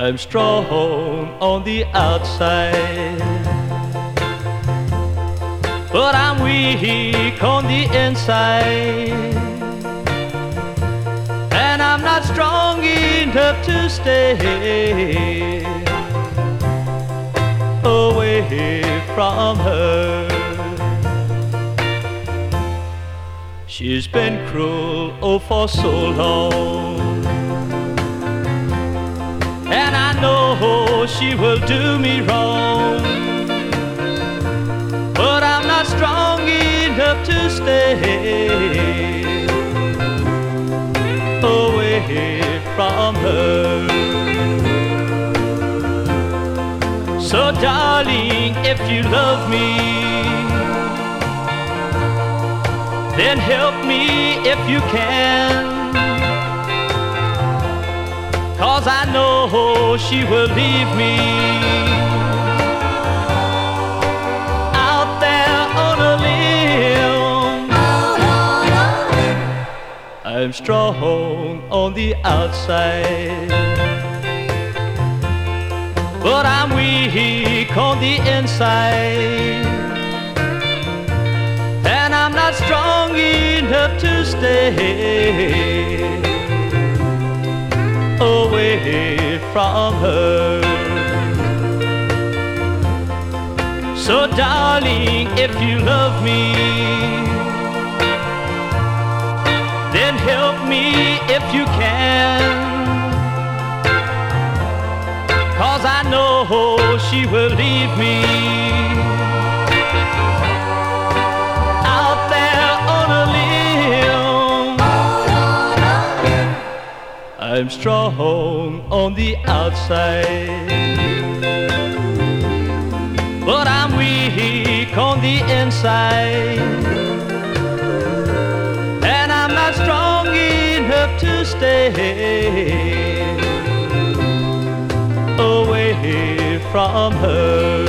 I'm strong on the outside, but I'm weak on the inside, and I'm not strong enough to stay away from her. She's been cruel, oh, for so long, and I know she will do me wrong, but I'm not strong enough to stay away from her. So darling, if you love me, then help me if you can, 'cause I know she will leave me out there on a limb. I'm strong on the outside, but I'm weak on the inside, and I'm not strong enough to stay away from her. So darling, if you love me, then help me if you can, 'cause I know she will leave me out there on a limb. I'm strong on the outside, but I'm weak on the inside, and I'm not strong enough to stay away from her.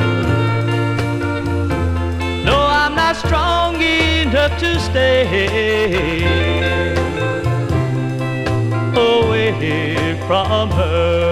No, I'm not strong enough to stay away from her.